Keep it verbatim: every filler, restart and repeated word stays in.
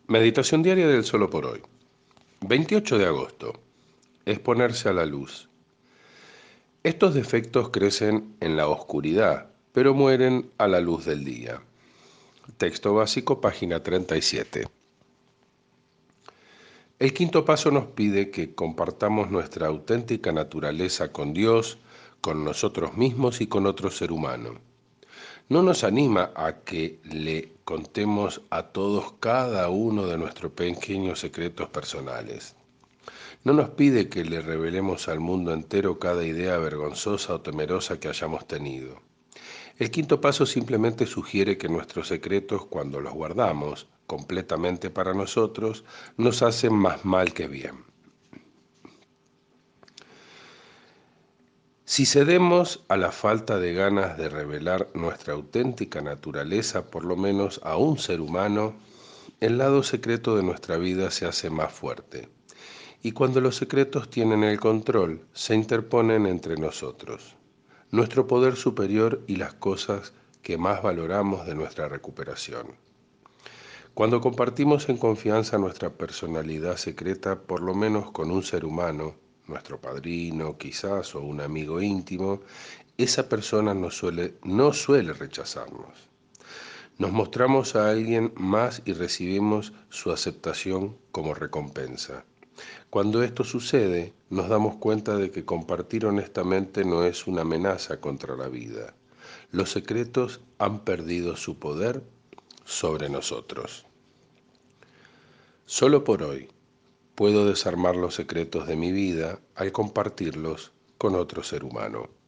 Meditación diaria del solo por hoy. veintiocho de agosto. Exponerse a la luz. Estos defectos crecen en la oscuridad, pero mueren a la luz del día. Texto básico, página treinta y siete. El quinto paso nos pide que compartamos nuestra auténtica naturaleza con Dios, con nosotros mismos y con otro ser humano. No nos anima a que le contemos a todos cada uno de nuestros pequeños secretos personales. No nos pide que le revelemos al mundo entero cada idea vergonzosa o temerosa que hayamos tenido. El quinto paso simplemente sugiere que nuestros secretos, cuando los guardamos completamente para nosotros, nos hacen más mal que bien. Si cedemos a la falta de ganas de revelar nuestra auténtica naturaleza, por lo menos a un ser humano, el lado secreto de nuestra vida se hace más fuerte. Y cuando los secretos tienen el control, se interponen entre nosotros, nuestro poder superior y las cosas que más valoramos de nuestra recuperación. Cuando compartimos en confianza nuestra personalidad secreta, por lo menos con un ser humano, nuestro padrino quizás o un amigo íntimo, esa persona no suele, no suele rechazarnos. Nos mostramos a alguien más y recibimos su aceptación como recompensa. Cuando esto sucede, nos damos cuenta de que compartir honestamente no es una amenaza contra la vida. Los secretos han perdido su poder sobre nosotros. Solo por hoy puedo desarmar los secretos de mi vida al compartirlos con otro ser humano.